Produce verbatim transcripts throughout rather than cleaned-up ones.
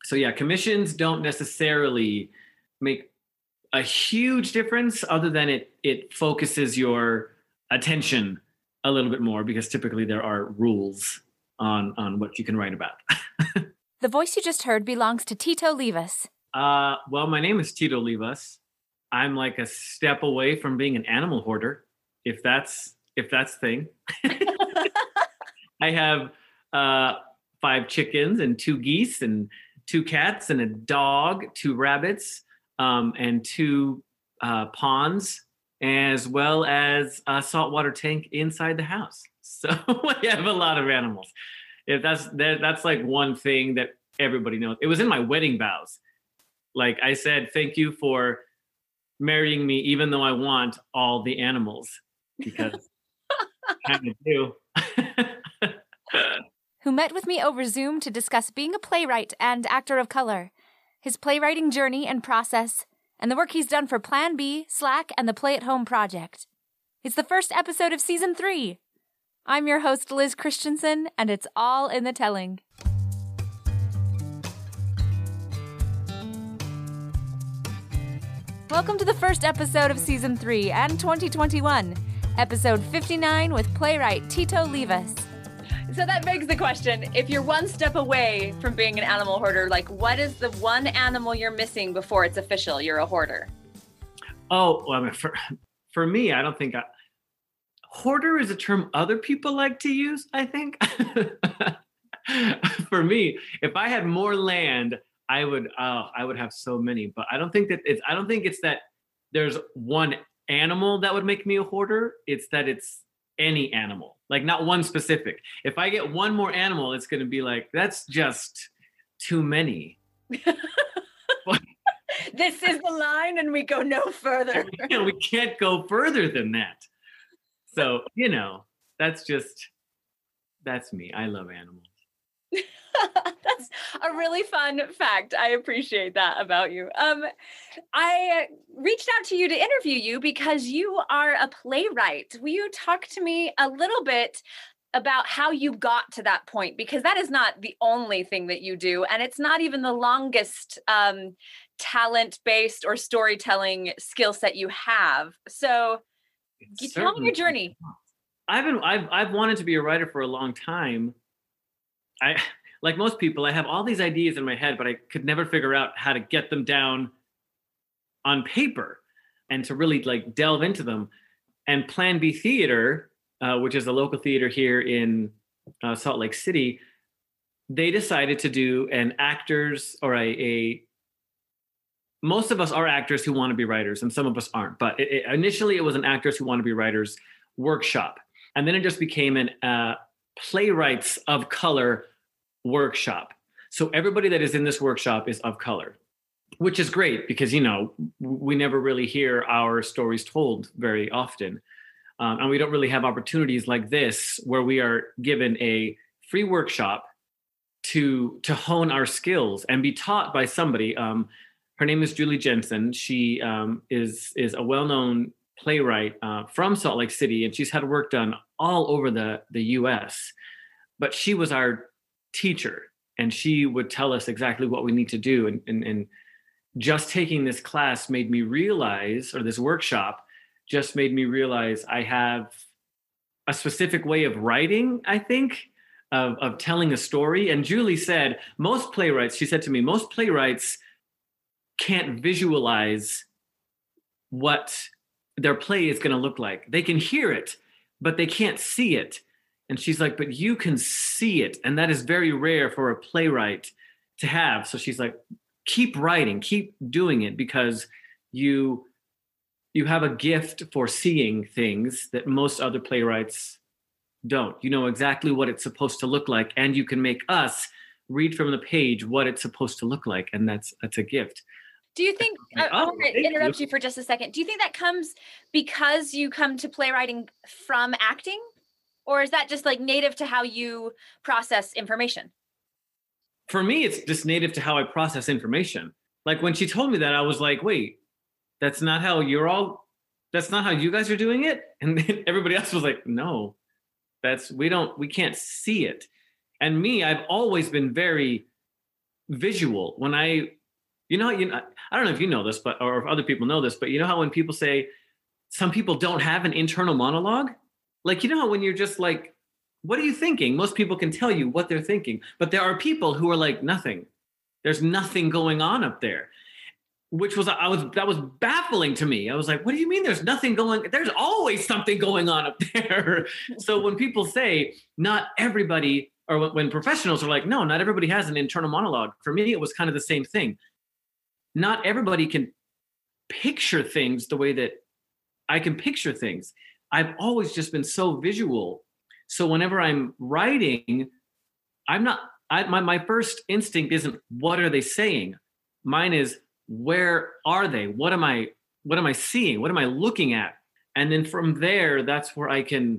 So yeah, commissions don't necessarily make a huge difference other than it it focuses your attention a little bit more because typically there are rules on on what you can write about. The voice you just heard belongs to Tito Livas. Uh, well, my name is Tito Livas. I'm like a step away from being an animal hoarder, if that's if that's thing. I have uh, five chickens and two geese and two cats and a dog, two rabbits, um, and two uh, ponds, as well as a saltwater tank inside the house. So I have a lot of animals. If that's that, that's like one thing that everybody knows. It was in my wedding vows. Like I said, thank you for marrying me, even though I want all the animals, because I kind of do. Who met with me over Zoom to discuss being a playwright and actor of color, his playwriting journey and process, and the work he's done for Plan B, Slack, and the Play at Home project. It's the first episode of season three. I'm your host, Liz Christensen, and it's all in the telling. Welcome to the first episode of season three and twenty twenty-one, episode fifty-nine with playwright Tito Livas. So that begs the question, if you're one step away from being an animal hoarder, like what is the one animal you're missing before it's official you're a hoarder? Oh, well, I mean, for, for me, I don't think I, hoarder is a term other people like to use, I think. For me, if I had more land, I would uh, I would have so many, but I don't think that it's I don't think it's that there's one animal that would make me a hoarder. It's that it's any animal, like not one specific. If I get one more animal, it's going to be like, that's just too many. This is the line and we go no further. You know, we can't go further than that. So, you know, that's just, that's me. I love animals. That's a really fun fact. I appreciate that about you. Um, I reached out to you to interview you because you are a playwright. Will you talk to me a little bit about how you got to that point? Because that is not the only thing that you do, and it's not even the longest um, talent-based or storytelling skill set you have. So you tell me your journey. I've been I've I've wanted to be a writer for a long time. I like most people, I have all these ideas in my head, but I could never figure out how to get them down on paper and to really like delve into them. And Plan B Theater, uh, which is a local theater here in uh, Salt Lake City, they decided to do an actors or a, a most of us are actors who want to be writers and some of us aren't. But it, it, initially it was an actors who want to be writers workshop. And then it just became an uh, playwrights of color workshop. So everybody that is in this workshop is of color, which is great because, you know, we never really hear our stories told very often. Um, and we don't really have opportunities like this where we are given a free workshop to, to hone our skills and be taught by somebody. Um, her name is Julie Jensen. She um, is, is a well-known playwright uh, from Salt Lake City, and she's had work done all over the, the U S. But she was our teacher, and she would tell us exactly what we need to do. And, and, and just taking this class made me realize, or this workshop just made me realize I have a specific way of writing, I think, of, of telling a story. And Julie said, most playwrights, she said to me, most playwrights can't visualize what their play is going to look like. They can hear it, but they can't see it. And she's like, but you can see it. And that is very rare for a playwright to have. So she's like, keep writing, keep doing it, because you, you have a gift for seeing things that most other playwrights don't. You know exactly what it's supposed to look like. And you can make us read from the page what it's supposed to look like. And that's, that's a gift. Do you think, I, I want to interrupt you for just a second. Do you think that comes because you come to playwriting from acting? Or is that just like native to how you process information? For me, it's just native to how I process information. Like when she told me that, I was like, wait, that's not how you're all, that's not how you guys are doing it? And then everybody else was like, no, that's, we don't, we can't see it. And me, I've always been very visual. When I, you know, you know, I don't know if you know this, but or if other people know this, but you know how when people say some people don't have an internal monologue, like you know how when you're just like, what are you thinking? Most people can tell you what they're thinking, but there are people who are like nothing. There's nothing going on up there, which was I was that was baffling to me. I was like, what do you mean there's nothing going? There's always something going on up there. So when people say not everybody, or when, when professionals are like, no, not everybody has an internal monologue. For me, it was kind of the same thing. Not everybody can picture things the way that I can picture things. I've always just been so visual. So whenever I'm writing, I'm not, I, my, my first instinct isn't what are they saying? Mine is, where are they? What am I, what am I seeing? What am I looking at? And then from there, that's where I can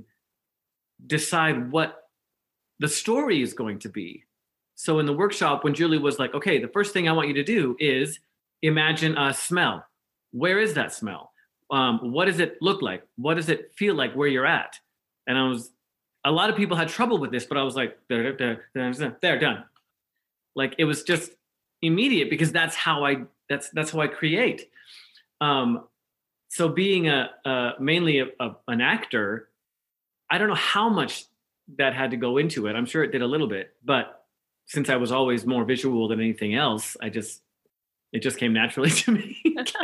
decide what the story is going to be. So in the workshop, when Julie was like, okay, the first thing I want you to do is imagine a smell. Where is that smell? Um, what does it look like? What does it feel like where you're at? And I was, a lot of people had trouble with this, but I was like, there, there, there, there, done. Like it was just immediate because that's how I, that's, that's how I create. Um, so being a, a mainly a, a, an actor, I don't know how much that had to go into it. I'm sure it did a little bit, but since I was always more visual than anything else, I just, it just came naturally to me.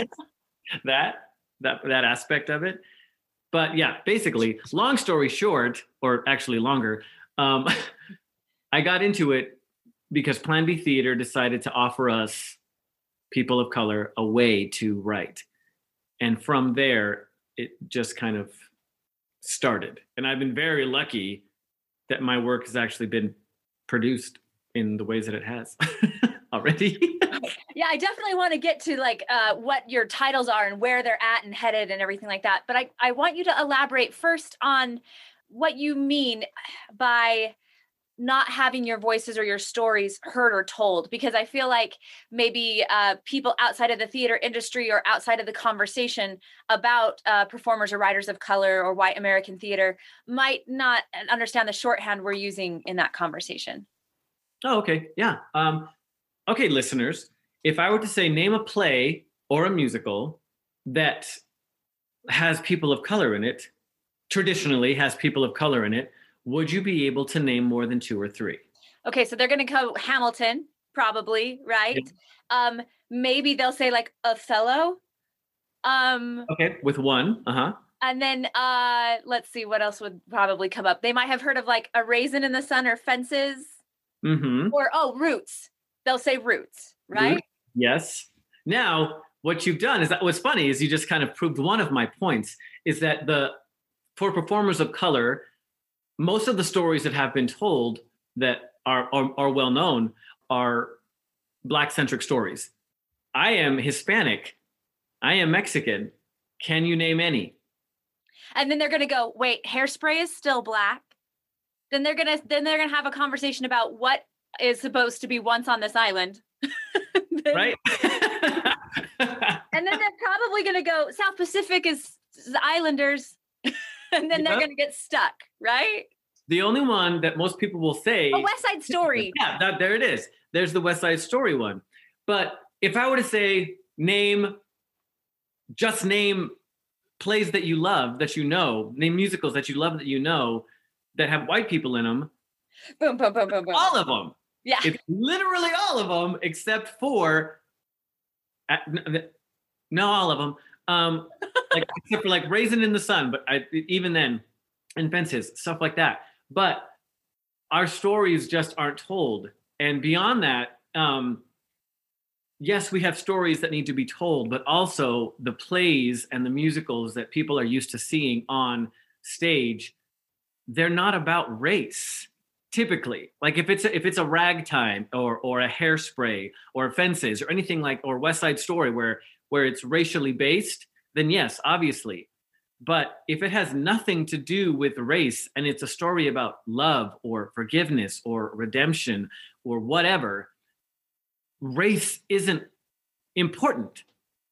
that, that, that aspect of it. But yeah, basically, long story short, or actually longer, um, I got into it because Plan B Theater decided to offer us, people of color, a way to write. And from there, it just kind of started. And I've been very lucky that my work has actually been produced in the ways that it has already. Yeah, I definitely want to get to like uh, what your titles are and where they're at and headed and everything like that. But I, I want you to elaborate first on what you mean by not having your voices or your stories heard or told, because I feel like maybe uh, people outside of the theater industry or outside of the conversation about uh, performers or writers of color or white American theater might not understand the shorthand we're using in that conversation. Oh, okay. Yeah. Um, okay, listeners, if I were to say name a play or a musical that has people of color in it, traditionally has people of color in it, would you be able to name more than two or three? Okay, so they're going to go Hamilton, probably, right? Yeah. Um, maybe they'll say like Othello. Um, okay, with one, uh-huh. And then uh, let's see, what else would probably come up? They might have heard of like A Raisin in the Sun or Fences. Mm-hmm. Or, oh, Roots. They'll say Roots, right? Roots. Yes. Now, what you've done is that what's funny is you just kind of proved one of my points, is that the for performers of color, most of the stories that have been told that are, are, are well known are Black-centric stories. I am Hispanic. I am Mexican. Can you name any? And then they're going to go, wait, Hairspray is still Black. Then they're going to then they're going to have a conversation about what is supposed to be Once on This Island. then, right. And then they're probably going to go, South Pacific is Islanders. And then yep. They're going to get stuck, right? The only one that most people will say... A West Side Story. Yeah, that, there it is. There's the West Side Story one. But if I were to say, name, just name plays that you love, that you know, name musicals that you love, that you know, that have white people in them. Boom, boom, boom, boom, boom. All of them. Yeah. It's literally all of them, except for... Uh, no, all of them. Um, like except for like Raisin in the Sun, but I, even then, and Fences, stuff like that. But our stories just aren't told. And beyond that, um, yes, we have stories that need to be told, but also the plays and the musicals that people are used to seeing on stage, they're not about race. Typically, like if it's a, if it's a Ragtime or or a Hairspray or Fences or anything like, or West Side Story where where it's racially based, then yes, obviously. But if it has nothing to do with race and it's a story about love or forgiveness or redemption or whatever, race isn't important.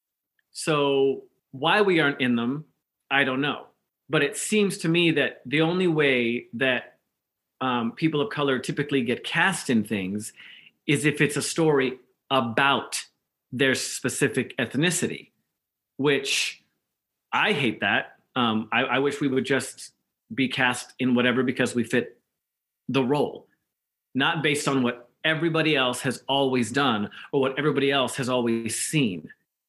So why we aren't in them, I don't know. But it seems to me that the only way that um, people of color typically get cast in things is if it's a story about their specific ethnicity, which I hate that. Um, I, I wish we would just be cast in whatever because we fit the role, not based on what everybody else has always done or what everybody else has always seen.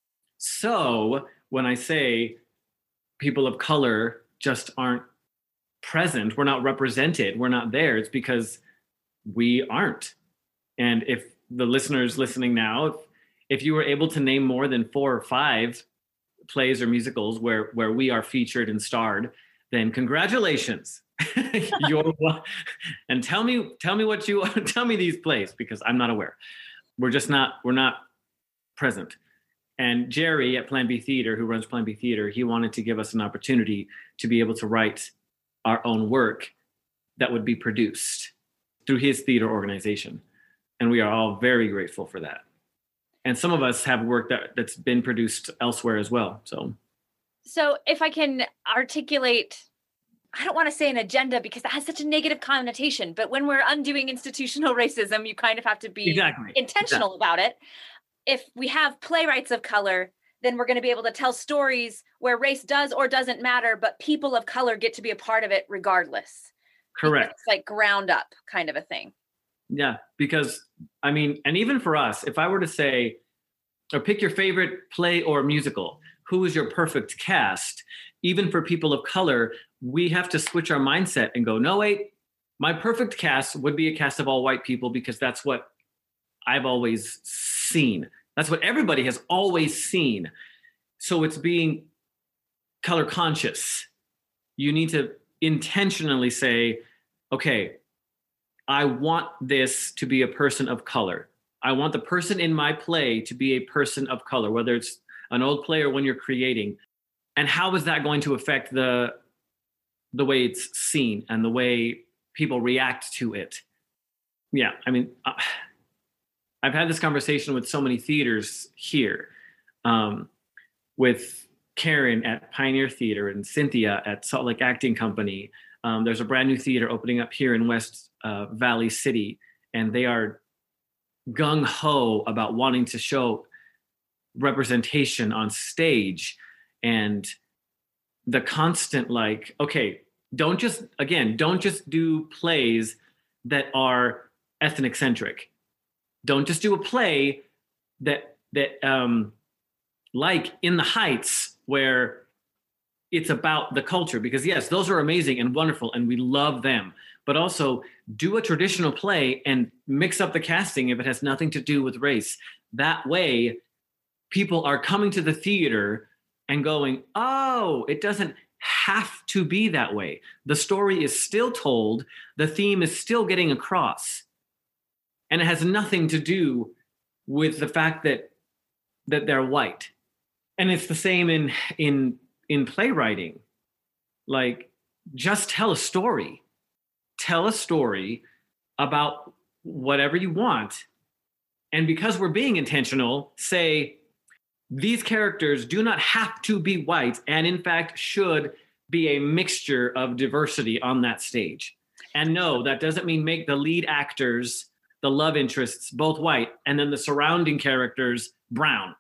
So when I say people of color just aren't present, we're not represented, we're not there, it's because we aren't. And if the listeners listening now, if, if you were able to name more than four or five plays or musicals where where we are featured and starred, then congratulations. You're one. And tell me tell me what you tell me these plays, because I'm not aware. We're just not we're not present. And Jerry at Plan B Theater, who runs Plan B Theater, he wanted to give us an opportunity to be able to write our own work that would be produced through his theater organization. And we are all very grateful for that. And some of us have work that, that's been produced elsewhere as well. So, so if I can articulate, I don't want to say an agenda because that has such a negative connotation, but when we're undoing institutional racism, you kind of have to be exactly. intentional exactly. about it. If we have playwrights of color, then we're going to be able to tell stories where race does or doesn't matter, but people of color get to be a part of it regardless. Correct. Because it's like ground up kind of a thing. Yeah, because I mean, and even for us, if I were to say, or pick your favorite play or musical, who is your perfect cast? Even for people of color, we have to switch our mindset and go, no, wait, my perfect cast would be a cast of all white people because that's what I've always seen. That's what everybody has always seen. So it's being color conscious. You need to intentionally say, okay, I want this to be a person of color. I want the person in my play to be a person of color, whether it's an old play or when you're creating. And how is that going to affect the, the way it's seen and the way people react to it? Yeah, I mean, uh, I've had this conversation with so many theaters here, um, with Karen at Pioneer Theater and Cynthia at Salt Lake Acting Company. Um, there's a brand new theater opening up here in West uh, Valley City, and they are gung-ho about wanting to show representation on stage. And the constant like, okay, don't just, again, don't just do plays that are ethnic centric. Don't just do a play that, that um, like In the Heights, where it's about the culture, because yes, those are amazing and wonderful and we love them, but also do a traditional play and mix up the casting if it has nothing to do with race. That way, people are coming to the theater and going, oh, it doesn't have to be that way. The story is still told. The theme is still getting across. And it has nothing to do with the fact that that they're white. And it's the same in in in playwriting. Like, just tell a story. Tell a story about whatever you want. And because we're being intentional, say, these characters do not have to be white, and in fact should be a mixture of diversity on that stage. And no, that doesn't mean make the lead actors, the love interests, both white, and then the surrounding characters brown.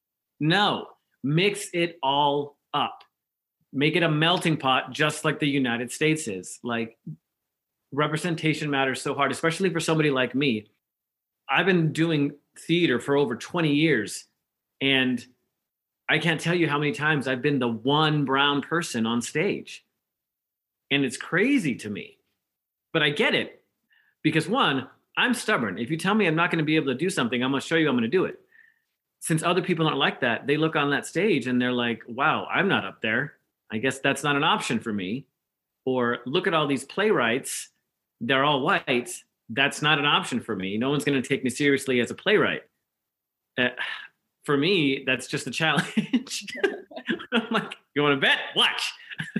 No, mix it all up. Make it a melting pot, just like the United States is. Like, representation matters so hard, especially for somebody like me. I've been doing theater for over twenty years, and I can't tell you how many times I've been the one brown person on stage. And it's crazy to me. But I get it, because one, I'm stubborn. If you tell me I'm not going to be able to do something, I'm going to show you I'm going to do it. Since other people aren't like that, they look on that stage and they're like, wow, I'm not up there. I guess that's not an option for me. Or look at all these playwrights. They're all white. That's not an option for me. No one's going to take me seriously as a playwright. Uh, for me, that's just a challenge. I'm like, you want to bet? Watch.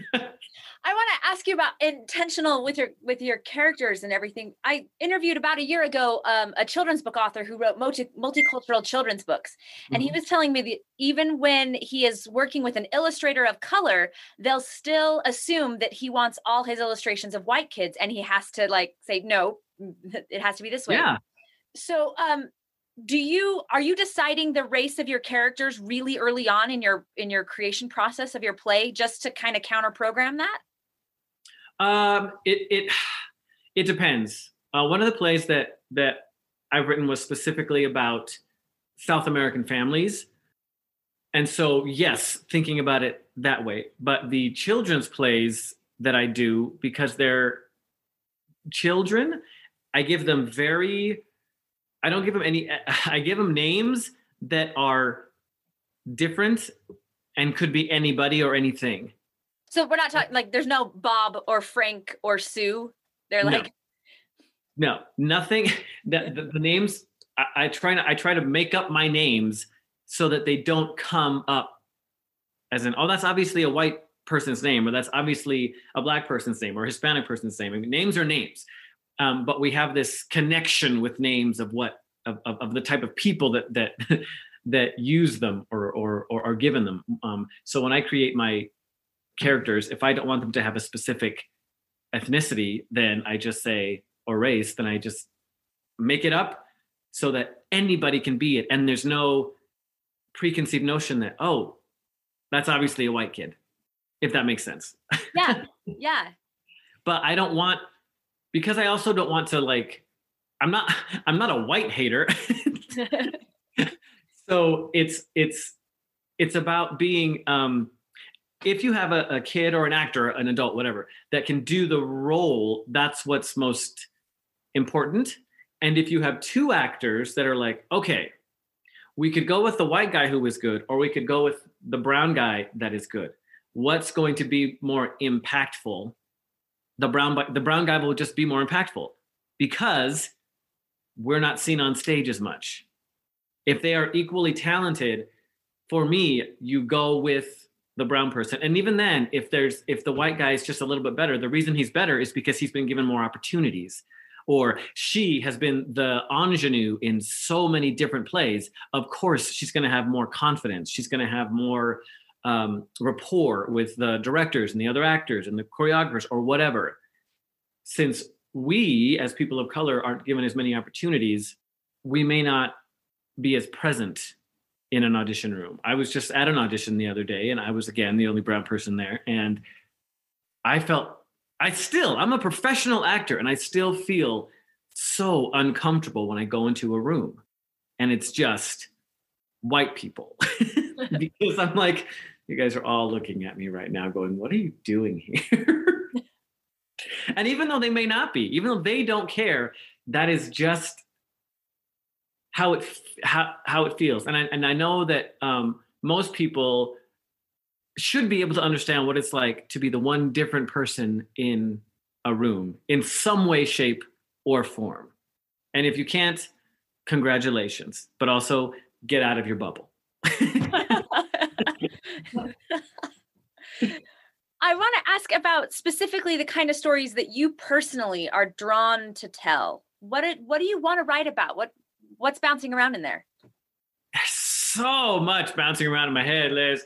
I want to ask you about intentional with your with your characters and everything. I interviewed about a year ago um, a children's book author who wrote multi, multicultural children's books. And mm-hmm. he was telling me that even when he is working with an illustrator of color, they'll still assume that he wants all his illustrations of white kids. And he has to like say, no, it has to be this way. Yeah. So, um, do you are you deciding the race of your characters really early on in your in your creation process of your play, just to kind of counter program that? Um, it it it depends. Uh, one of the plays that that I've written was specifically about South American families, and so yes, thinking about it that way. But the children's plays that I do, because they're children, I give them very. I don't give them any. I give them names that are different and could be anybody or anything. So we're not talking like there's no Bob or Frank or Sue. They're No. like No, nothing. The, the, the names I, I try to I try to make up my names so that they don't come up as in, oh, that's obviously a white person's name, or that's obviously a black person's name, or a Hispanic person's name. I mean, names are names, um, but we have this connection with names of what of, of, of the type of people that that that use them or or or are given them. Um, so when I create my characters, if I don't want them to have a specific ethnicity, then I just say, or race, then I just make it up so that anybody can be it. And there's no preconceived notion that, oh, that's obviously a white kid, if that makes sense. yeah, yeah. But I don't want, because I also don't want to like, I'm not, I'm not a white hater. So it's, it's, it's about being, um, if you have a, a kid or an actor, an adult, whatever, that can do the role, that's what's most important. And if you have two actors that are like, okay, we could go with the white guy who was good, or we could go with the brown guy that is good. What's going to be more impactful? The brown, the brown guy will just be more impactful because we're not seen on stage as much. If they are equally talented, for me, you go with the brown person. And even then, if there's if the white guy is just a little bit better, the reason he's better is because he's been given more opportunities, or she has been the ingenue in so many different plays. Of course, she's going to have more confidence. She's going to have more um, rapport with the directors and the other actors and the choreographers or whatever. Since we, as people of color, aren't given as many opportunities, we may not be as present in an audition room. I was just at an audition the other day, and I was, again, the only brown person there. And I felt, I still, I'm a professional actor, and I still feel so uncomfortable when I go into a room and it's just white people. Because I'm like, you guys are all looking at me right now going, what are you doing here? And even though they may not be, even though they don't care, that is just how it how how it feels. And I and I know that um, most people should be able to understand what it's like to be the one different person in a room in some way, shape, or form. And if you can't, congratulations, but also get out of your bubble. I want to ask about specifically the kind of stories that you personally are drawn to tell. What it, what do you want to write about? What what's bouncing around in there? There's so much bouncing around in my head, Liz.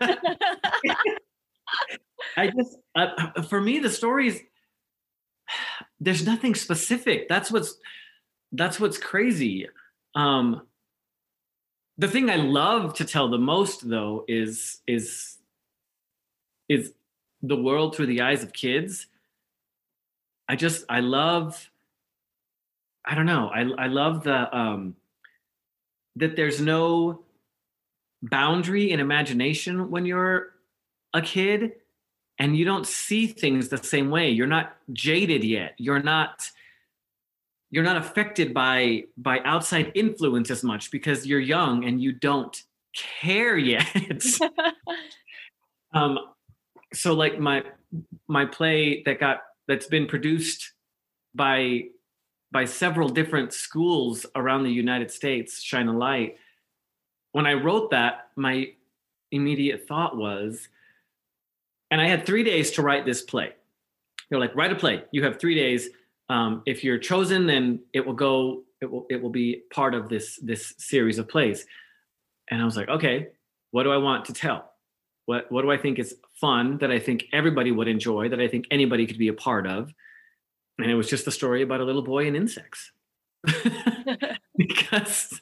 I just, uh, for me, the stories, there's nothing specific. That's what's, that's what's crazy. Um, the thing I love to tell the most, though, is is is the world through the eyes of kids. I just, I love, I don't know. I I love the um, that there's no boundary in imagination when you're a kid, and you don't see things the same way. You're not jaded yet. You're not you're not affected by by outside influence as much because you're young and you don't care yet. um, so like my my play that got that's been produced by by several different schools around the United States, Shine a Light. When I wrote that, my immediate thought was, and I had three days to write this play. They're like, write a play. You have three days. Um, if you're chosen, then it will go. It will. It will be part of this this series of plays. And I was like, okay, what do I want to tell? What What do I think is fun that I think everybody would enjoy? That I think anybody could be a part of? And it was just a story about a little boy and insects. Because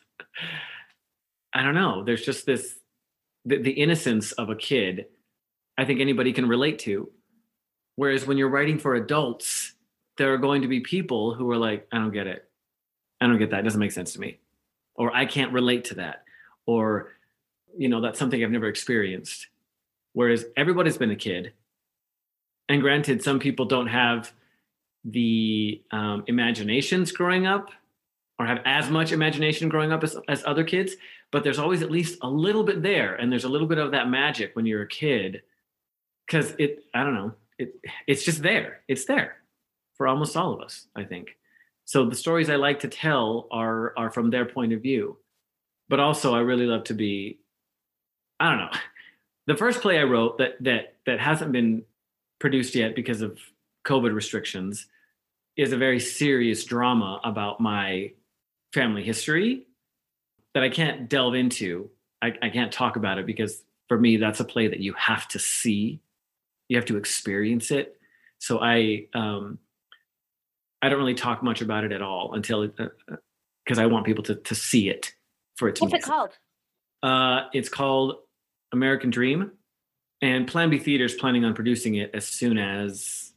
I don't know, there's just this the, the innocence of a kid, I think anybody can relate to. Whereas when you're writing for adults, there are going to be people who are like, I don't get it. I don't get that. It doesn't make sense to me. Or I can't relate to that. Or, you know, that's something I've never experienced. Whereas everybody's been a kid. And granted, some people don't have the um, imaginations growing up or have as much imagination growing up as, as other kids, but there's always at least a little bit there. And there's a little bit of that magic when you're a kid. Because it, I don't know, it it's just there. It's there for almost all of us, I think. So the stories I like to tell are are from their point of view. But also I really love to be, I don't know. The first play I wrote that that that hasn't been produced yet because of COVID restrictions is a very serious drama about my family history that I can't delve into. I, I can't talk about it because for me, that's a play that you have to see. You have to experience it. So I, um, I don't really talk much about it at all until, because uh, I want people to to see it for it to. What's it called? Uh, it's called American Dream, and Plan B Theater is planning on producing it as soon as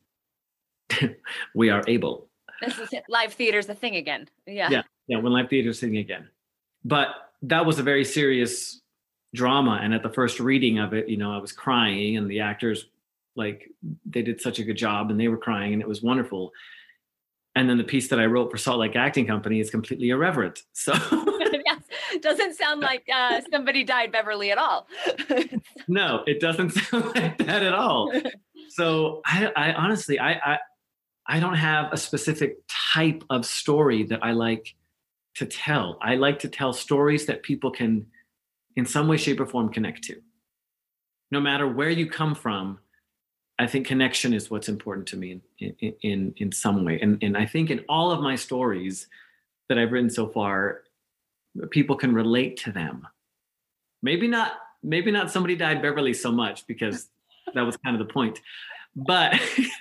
we are able. This is it. Live theater's a thing again. Yeah. Yeah. Yeah. When live theater is sitting again, but that was a very serious drama, and at the first reading of it, you know, I was crying, and the actors, like, they did such a good job, and they were crying, and it was wonderful. And then the piece that I wrote for Salt Lake Acting Company is completely irreverent. So yes, doesn't sound like uh, Somebody Died Beverly at all. No, it doesn't sound like that at all. So I, I honestly, I, I, I don't have a specific type of story that I like to tell. I like to tell stories that people can, in some way, shape, or form, connect to. No matter where you come from, I think connection is what's important to me in in in, in some way. And, and I think in all of my stories that I've written so far, people can relate to them. Maybe not, maybe not Somebody Died Beverly so much, because that was kind of the point. But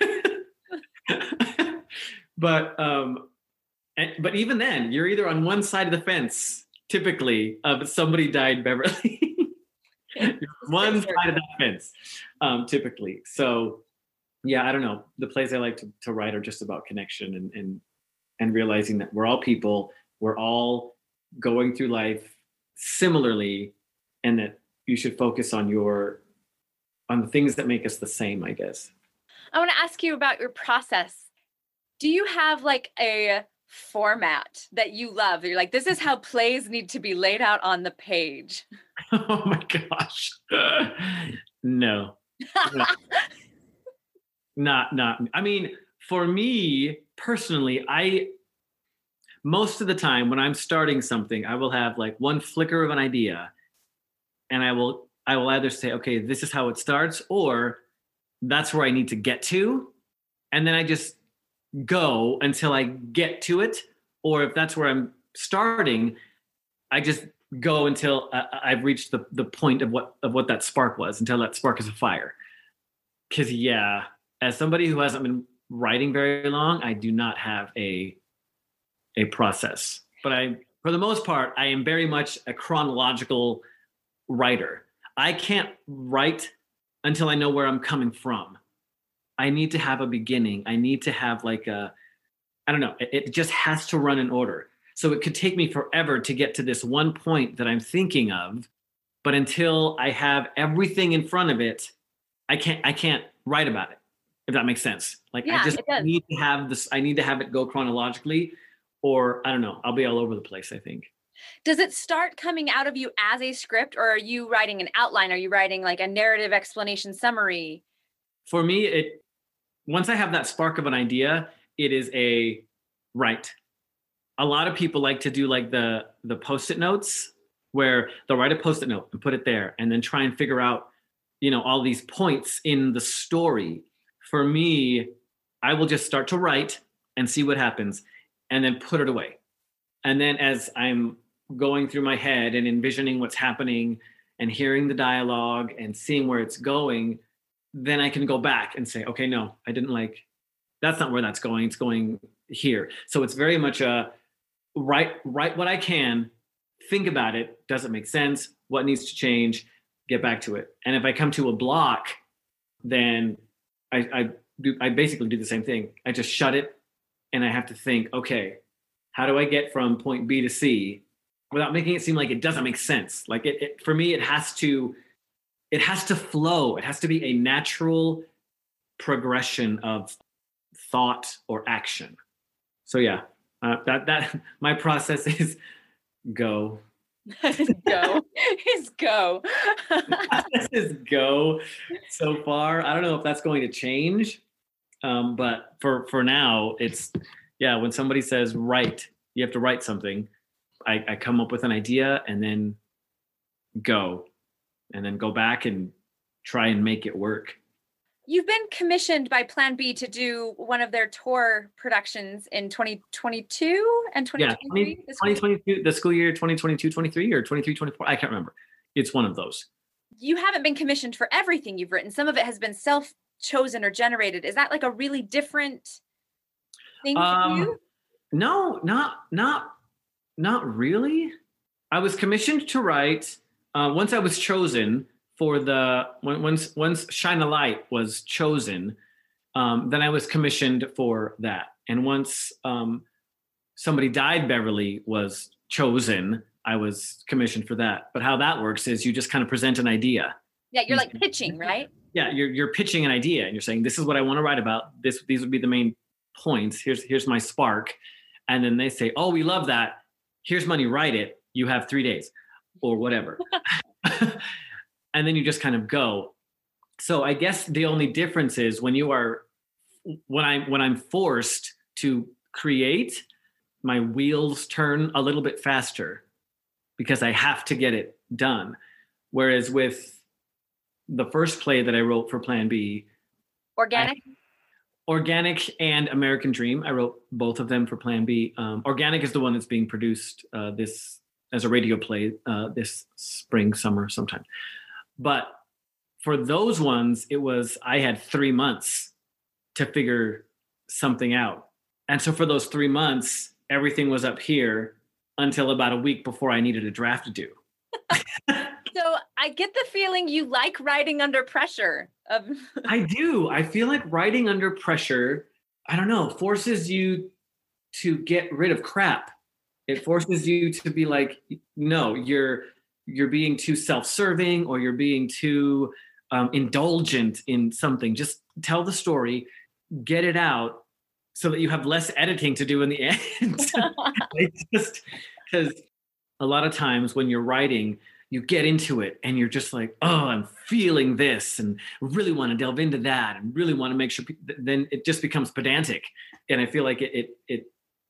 but um and, but even then, you're either on one side of the fence, typically, of Somebody Died Beverly. One side of that fence, um, typically. So, yeah, I don't know. The plays I like to, to write are just about connection and, and and realizing that we're all people, we're all going through life similarly, and that you should focus on your on the things that make us the same, I guess. I want to ask you about your process. Do you have like a format that you love? You're like, this is how plays need to be laid out on the page. Oh my gosh. No. No. not, not, I mean, for me personally, I, most of the time when I'm starting something, I will have like one flicker of an idea, and I will, I will either say, okay, this is how it starts, or that's where I need to get to. And then I just go until I get to it. Or if that's where I'm starting, I just go until uh, I've reached the, the point of what of what that spark was, until that spark is a fire. Because yeah, as somebody who hasn't been writing very long, I do not have a a process. But I, for the most part, I am very much a chronological writer. I can't write until I know where I'm coming from. I need to have a beginning. I need to have like a, I don't know, it, it just has to run in order. So it could take me forever to get to this one point that I'm thinking of, but until I have everything in front of it, I can't I can't write about it, if that makes sense. Like Yeah, I just it does. need to have this, I need to have it go chronologically, or I don't know, I'll be all over the place, I think. Does it start coming out of you as a script, or are you writing an outline? Are you writing like a narrative explanation summary? For me, it once I have that spark of an idea, it is a write. A lot of people like to do like the the post-it notes, where they'll write a post-it note and put it there and then try and figure out, you know, all these points in the story. For me, I will just start to write and see what happens and then put it away. And then as I'm going through my head and envisioning what's happening and hearing the dialogue and seeing where it's going, then I can go back and say, okay, no, I didn't like, that's not where that's going. It's going here. So it's very much a, write write what I can, think about it. Does it make sense? What needs to change? Get back to it. And if I come to a block, then I, I do I basically do the same thing. I just shut it, and I have to think, okay, how do I get from point B to C without making it seem like it doesn't make sense? Like it, it for me, it has to it has to flow. It has to be a natural progression of thought or action. So yeah, uh, that that my process is go. go is go. This is go so far. I don't know if that's going to change, um, but for for now, it's yeah. When somebody says write, you have to write something. I, I come up with an idea and then go, and then go back and try and make it work. You've been commissioned by Plan B to do one of their tour productions in twenty twenty-two and twenty twenty-three? Yeah, twenty twenty-two, the school year twenty twenty-two twenty-three or twenty-three twenty-four. I can't remember. It's one of those. You haven't been commissioned for everything you've written. Some of it has been self-chosen or generated. Is that like a really different thing um, for you? No, not, not, not really. I was commissioned to write, uh, once I was chosen, for the when, once once Shine a Light was chosen, um, then I was commissioned for that. And once um, Somebody Died Beverly was chosen, I was commissioned for that. But how that works is you just kind of present an idea. Yeah, you're like pitching, right? Yeah, you're you're pitching an idea and you're saying, this is what I want to write about. This these would be the main points. Here's here's my spark. And then they say, oh, we love that. Here's money, write it. You have three days or whatever. And then you just kind of go. So I guess the only difference is when you are, when I when I'm forced to create, my wheels turn a little bit faster because I have to get it done. Whereas with the first play that I wrote for Plan B, Organic, I, Organic and American Dream, I wrote both of them for Plan B. Um, Organic is the one that's being produced uh, this as a radio play uh, this spring, summer, sometime. But for those ones, it was, I had three months to figure something out. And so for those three months, everything was up here until about a week before I needed a draft to do. So I get the feeling you like writing under pressure. Of I do. I feel like writing under pressure, I don't know, forces you to get rid of crap. It forces you to be like, no, you're, you're being too self-serving or you're being too um, indulgent in something. Just tell the story, get it out so that you have less editing to do in the end. It's just because a lot of times when you're writing, you get into it and you're just like, oh, I'm feeling this and really want to delve into that and really want to make sure, pe-. Then it just becomes pedantic. And I feel like it, it, it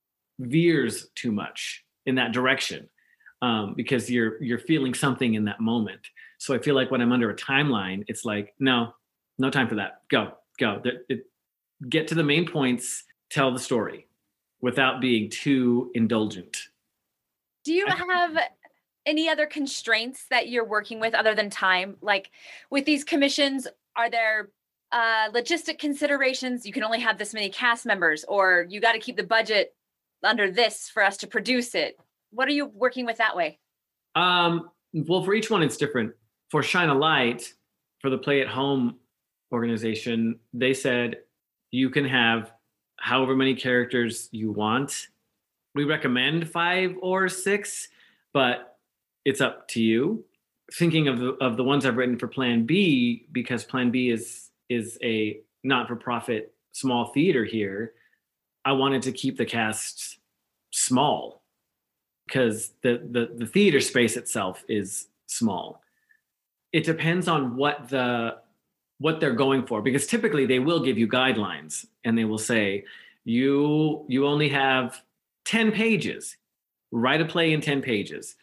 veers too much in that direction. Um, because you're you're feeling something in that moment. So I feel like when I'm under a timeline, it's like, no, no time for that. Go, go. It, it, get to the main points, tell the story without being too indulgent. Do you have any other constraints that you're working with other than time? Like with these commissions, are there uh, logistic considerations? You can only have this many cast members, or you got to keep the budget under this for us to produce it. What are you working with that way? Um, well, for each one, it's different. For Shine a Light, for the Play at Home organization, they said you can have however many characters you want. We recommend five or six, but it's up to you. Thinking of the, of the ones I've written for Plan B, because Plan B is is a not-for-profit small theater here, I wanted to keep the cast small. Because the, the the theater space itself is small. It depends on what the what they're going for, because typically they will give you guidelines and they will say, you you only have ten pages, write a play in ten pages,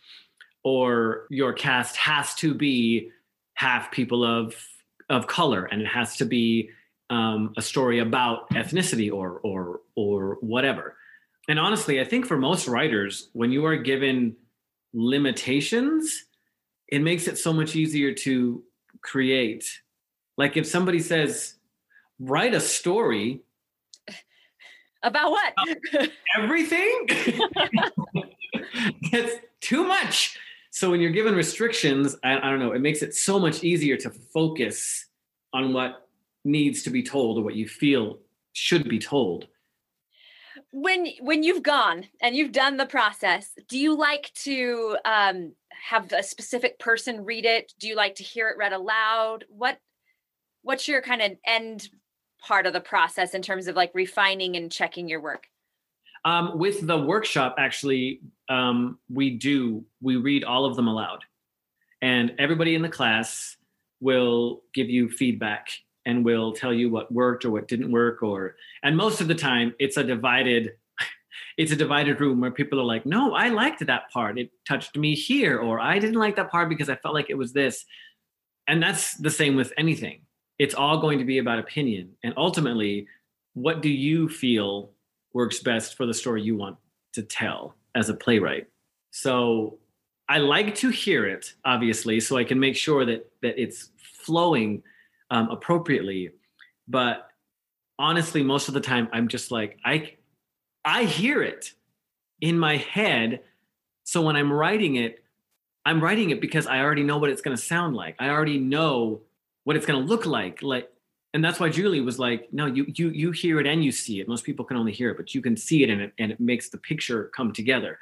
or your cast has to be half people of of color and it has to be um, a story about ethnicity or or or whatever. And honestly, I think for most writers, when you are given limitations, it makes it so much easier to create. Like if somebody says, write a story, About what? Everything. It's too much. So when you're given restrictions, I, I don't know, it makes it so much easier to focus on what needs to be told or what you feel should be told. When when you've gone and you've done the process, do you like to um, have a specific person read it? Do you like to hear it read aloud? What what's your kind of end part of the process in terms of like refining and checking your work? Um, with the workshop, actually, um, we do, we read all of them aloud. And everybody in the class will give you feedback and will tell you what worked or what didn't work. Or, and most of the time it's a divided, it's a divided room where people are like, no, I liked that part. It touched me here. Or I didn't like that part because I felt like it was this. And that's the same with anything. It's all going to be about opinion. And ultimately, what do you feel works best for the story you want to tell as a playwright? So I like to hear it, obviously, so I can make sure that that it's flowing um, appropriately. But honestly, most of the time, I'm just like, I, I hear it in my head. So when I'm writing it, I'm writing it because I already know what it's going to sound like. I already know what it's going to look like. Like, and that's why Julie was like, no, you you you hear it and you see it. Most people can only hear it, but you can see it and it and it makes the picture come together.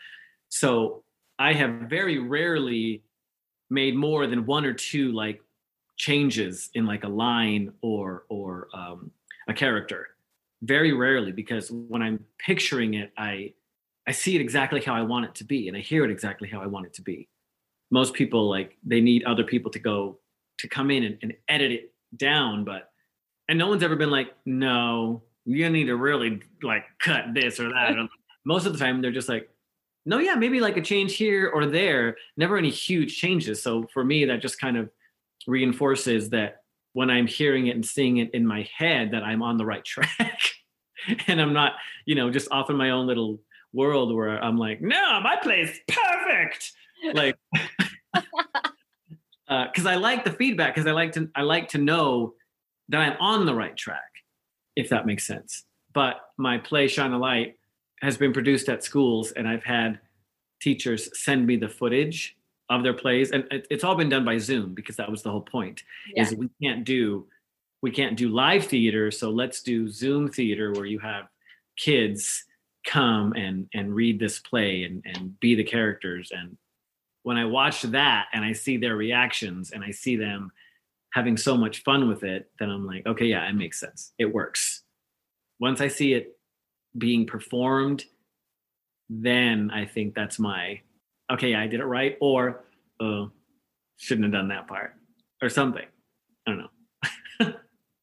So I have very rarely made more than one or two like changes in like a line or or um, a character. Very rarely, because when I'm picturing it, I I see it exactly how I want it to be, and I hear it exactly how I want it to be. Most people, like, they need other people to go to come in and, and edit it down, but and no one's ever been like, no, you need to really like cut this or that. Most of the time they're just like, no, yeah, maybe like a change here or there, never any huge changes. So for me, that just kind of reinforces that when I'm hearing it and seeing it in my head, that I'm on the right track. And I'm not, you know, just off in my own little world where I'm like, no, my play's perfect. Like, uh, cause I like the feedback. Cause I like to, I like to know that I'm on the right track, if that makes sense. But my play, Shine a Light, has been produced at schools, and I've had teachers send me the footage of their plays. And it, it's all been done by Zoom, because that was the whole point, yeah. is we can't do, we can't do live theater. So let's do Zoom theater where you have kids come and, and read this play and, and be the characters. And when I watch that and I see their reactions and I see them having so much fun with it, then I'm like, okay, yeah, it makes sense. It works. Once I see it being performed, then I think that's my, okay, yeah, I did it right. Or, oh, shouldn't have done that part or something. I don't know.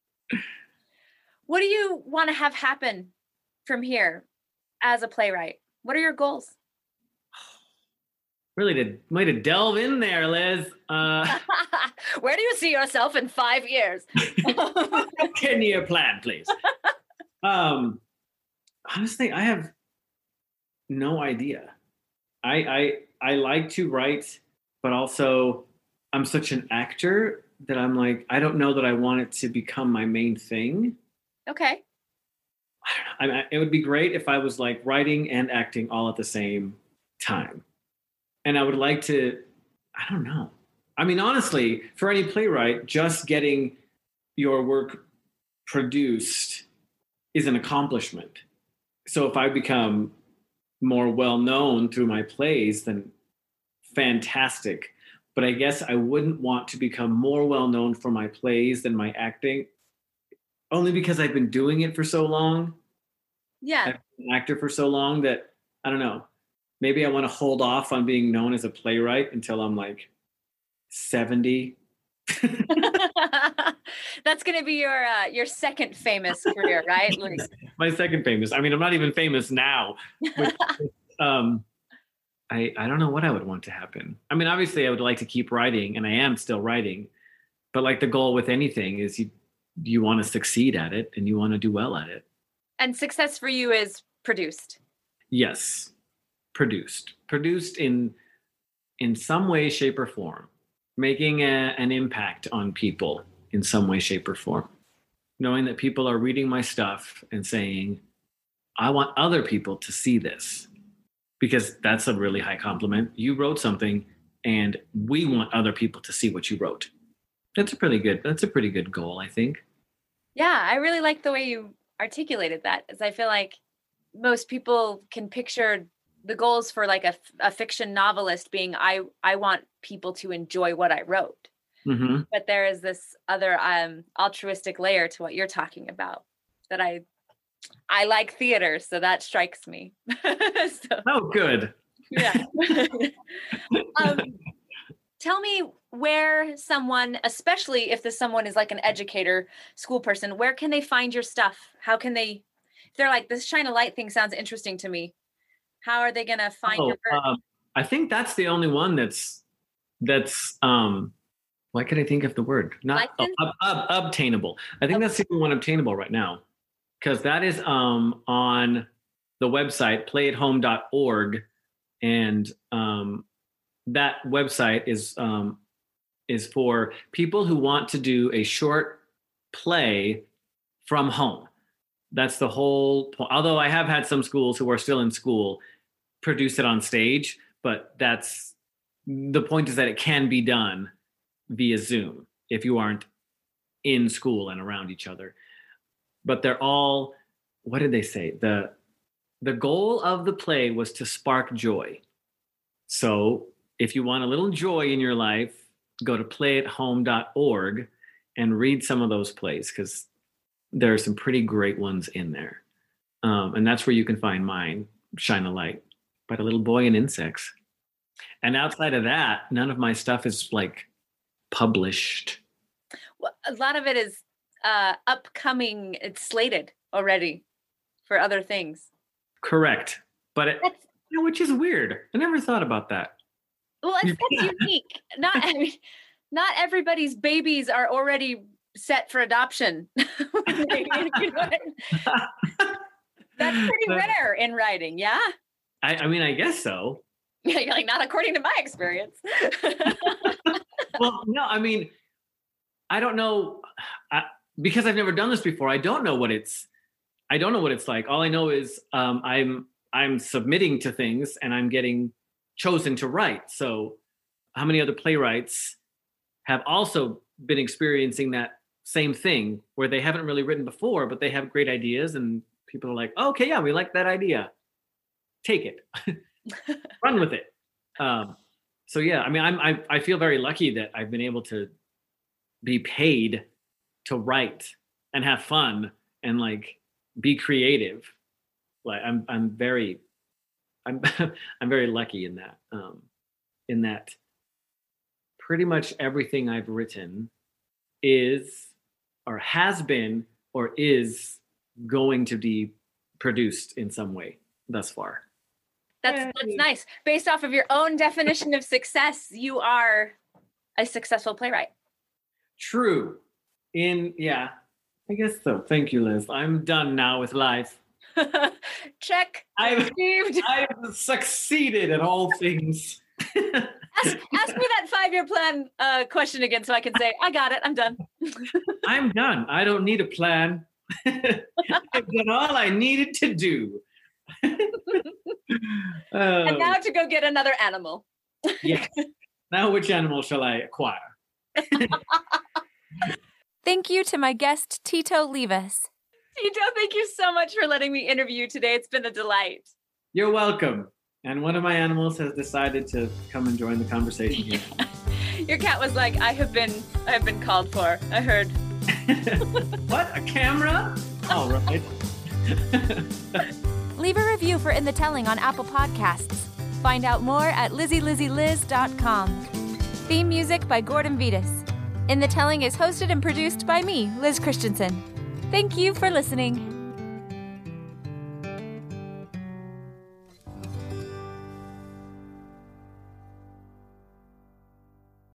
What do you want to have happen from here as a playwright? What are your goals? Really to way to delve in there, Liz. Uh, Where do you see yourself in five years? ten-year plan, please. Um, honestly, I have no idea. I I I like to write, but also I'm such an actor that I'm like, I don't know that I want it to become my main thing. Okay. I don't know. I, it would be great if I was like writing and acting all at the same time. And I would like to, I don't know. I mean, honestly, for any playwright, just getting your work produced is an accomplishment. So if I become more well-known through my plays, then fantastic. But I guess I wouldn't want to become more well-known for my plays than my acting, only because I've been doing it for so long. Yeah. I've been an actor for so long that, I don't know. Maybe I want to hold off on being known as a playwright until I'm like seventy. That's going to be your uh, your second famous career, right? Like... My second famous. I mean, I'm not even famous now. Which, um, I I don't know what I would want to happen. I mean, obviously, I would like to keep writing, and I am still writing. But like the goal with anything is you you want to succeed at it, and you want to do well at it. And success for you is produced. Yes. Produced, produced in in some way, shape, or form, making a, an impact on people in some way, shape, or form. Knowing that people are reading my stuff and saying, I want other people to see this, because that's a really high compliment. You wrote something and we want other people to see what you wrote. That's a pretty good, that's a pretty good goal, I think. Yeah, I really like the way you articulated that, as I feel like most people can picture the goals for like a, a fiction novelist being, I, I want people to enjoy what I wrote. Mm-hmm. But there is this other um, altruistic layer to what you're talking about that I, I like theater, so that strikes me. so, oh, good. Yeah. um, tell me where someone, especially if this someone is like an educator, school person, where can they find your stuff? How can they, if they're like, this Shine a Light thing sounds interesting to me, how are they going to find oh, your work? Um, I think that's the only one that's, that's, um, why can't I think of the word? Not oh, ob, ob, obtainable. I think okay. that's the only one obtainable right now, because that is um, on the website, play at home dot org. And um, that website is um, is for people who want to do a short play from home. That's the whole point. Although I have had some schools who are still in school produce it on stage, but that's the point, is that it can be done via Zoom if you aren't in school and around each other. But they're all, what did they say? The the goal of the play was to spark joy. So if you want a little joy in your life, go to play at home dot org and read some of those plays, because there are some pretty great ones in there. Um, and that's where you can find mine, Shine a Light, by a little boy and insects. And outside of that, none of my stuff is like published. Well, a lot of it is uh, upcoming. It's slated already for other things. Correct. But it, you know, which is weird. I never thought about that. Well, it's that's unique. Not, I mean, not everybody's babies are already set for adoption. You know what I mean? That's pretty rare in writing, yeah? I, I mean, I guess so. Yeah, you're like, not according to my experience. Well, no, I mean, I don't know, I, because I've never done this before. I don't know what it's, I don't know what it's like. All I know is um, I'm, I'm submitting to things and I'm getting chosen to write. So how many other playwrights have also been experiencing that same thing, where they haven't really written before, but they have great ideas and people are like, oh, okay, yeah, we like that idea. Take it, run with it. Um, so yeah, I mean, I'm, I, I feel very lucky that I've been able to be paid to write and have fun and like be creative. Like I'm, I'm very, I'm, I'm very lucky in that, um, in that pretty much everything I've written is, or has been, or is going to be produced in some way thus far. That's that's nice. Based off of your own definition of success, you are a successful playwright. True. In, yeah, I guess so. Thank you, Liz. I'm done now with life. Check. I've, I've succeeded at all things. ask, ask me that five-year plan uh, question again so I can say, I got it. I'm done. I'm done. I don't need a plan. I've done all I needed to do. uh, and now to go get another animal. Yes. Now which animal shall I acquire? Thank you to my guest, Tito Levis. Tito, thank you so much for letting me interview you today. It's been a delight. You're welcome. And one of my animals has decided to come and join the conversation here. Your cat was like, I have been I have been called for. I heard. What? A camera? All right. Leave a review for In the Telling on Apple Podcasts. Find out more at lizzy lizzy liz dot com. Theme music by Gordon Vitas. In the Telling is hosted and produced by me, Liz Christensen. Thank you for listening.